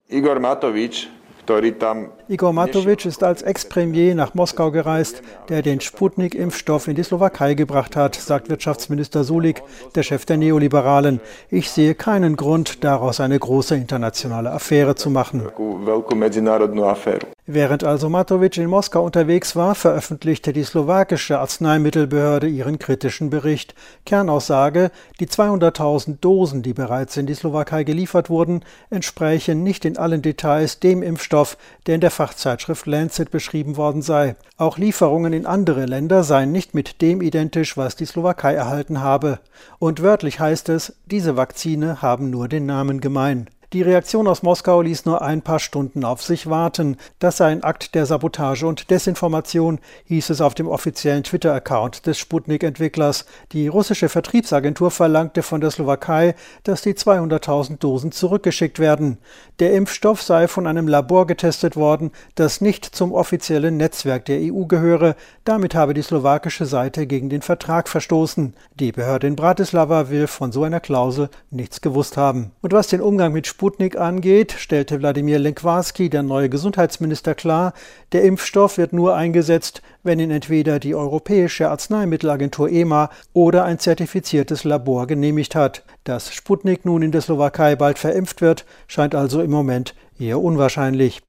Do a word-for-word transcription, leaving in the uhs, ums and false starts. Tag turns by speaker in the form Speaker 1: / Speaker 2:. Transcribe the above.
Speaker 1: Igor Matovič, ktorý tam...
Speaker 2: Igor Matovič ist als Ex-Premier nach Moskau gereist, der den Sputnik-Impfstoff in die Slowakei gebracht hat, sagt Wirtschaftsminister Sulík, der Chef der Neoliberalen. Ich sehe keinen Grund, daraus eine große internationale Affäre zu machen. Während also Matovič in Moskau unterwegs war, veröffentlichte die slowakische Arzneimittelbehörde ihren kritischen Bericht. Kernaussage: Die zweihunderttausend Dosen, die bereits in die Slowakei geliefert wurden, entsprächen nicht in allen Details dem Impfstoff, der in der Fachzeitschrift Lancet beschrieben worden sei. Auch Lieferungen in andere Länder seien nicht mit dem identisch, was die Slowakei erhalten habe. Und wörtlich heißt es, diese Vakzine haben nur den Namen gemein. Die Reaktion aus Moskau ließ nur ein paar Stunden auf sich warten. Das sei ein Akt der Sabotage und Desinformation, hieß es auf dem offiziellen Twitter-Account des Sputnik-Entwicklers. Die russische Vertriebsagentur verlangte von der Slowakei, dass die zweihunderttausend Dosen zurückgeschickt werden. Der Impfstoff sei von einem Labor getestet worden, das nicht zum offiziellen Netzwerk der E U gehöre. Damit habe die slowakische Seite gegen den Vertrag verstoßen. Die Behörde in Bratislava will von so einer Klausel nichts gewusst haben. Und was den Umgang mit Sputnik angeht, stellte Wladimir Lengvarský, der neue Gesundheitsminister, klar, der Impfstoff wird nur eingesetzt, wenn ihn entweder die Europäische Arzneimittelagentur E M A oder ein zertifiziertes Labor genehmigt hat. Dass Sputnik nun in der Slowakei bald verimpft wird, scheint also im Moment eher unwahrscheinlich.